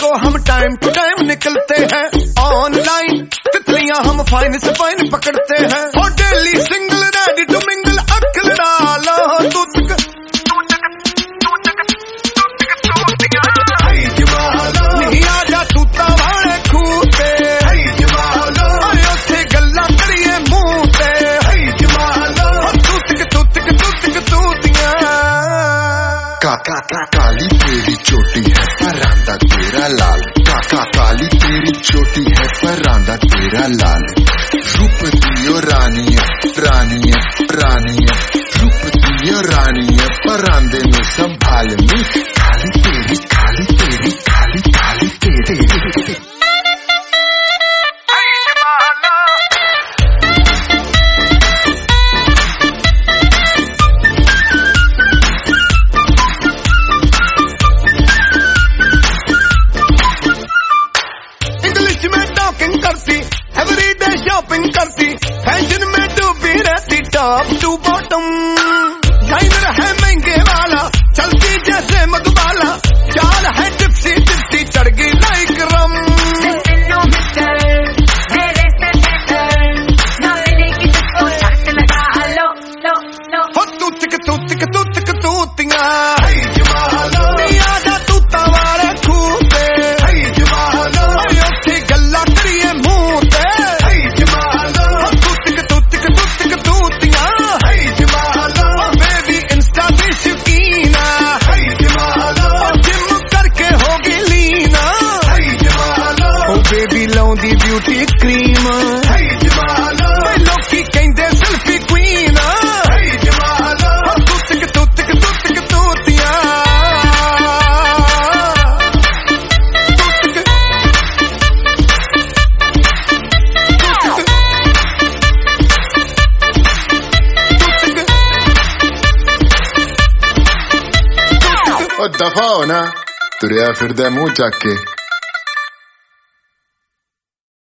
को हम time to time निकलते हैं ऑनलाइन, तितलियां हम फाइन से फाइन पकड़ते हैं। और daily single ready to mingle अक्ल डालो नहीं आजा तूता वाले खूते उसे गल्ला करिए मुंह ते तूतियां। काका काली तेरी चोटी है परांदा तेरा लाल, काका काली तेरी चोटी है परांदा तेरा लाल। रूप दियो रानी है रूप दियो रानी है परांदे में संभाल मी। काली तेरी इंग्लिश में टॉकिंग करती, एवरीडे शॉपिंग करती, फैशन में डूबी रहती टॉप टू बॉटम। लाइनर है महंगे वाला, चलती जैसे मधुबाला, चाल है टिप्सी टिप्सी चढ़ गई लाइक रम। तूतियां नहीं आजा तूता वाले खूते उसे गल्ला करिए मुंह ते तूतियां। बेबी इंस्टा की शौकीना, जिम करके होगी लीना, ओ बेबी लाउंदी ब्यूटी क्रीम, लोकी कहंदे सेल्फी क्वीन। दफा हो ना तुरिया फिर दे मुंह चक के।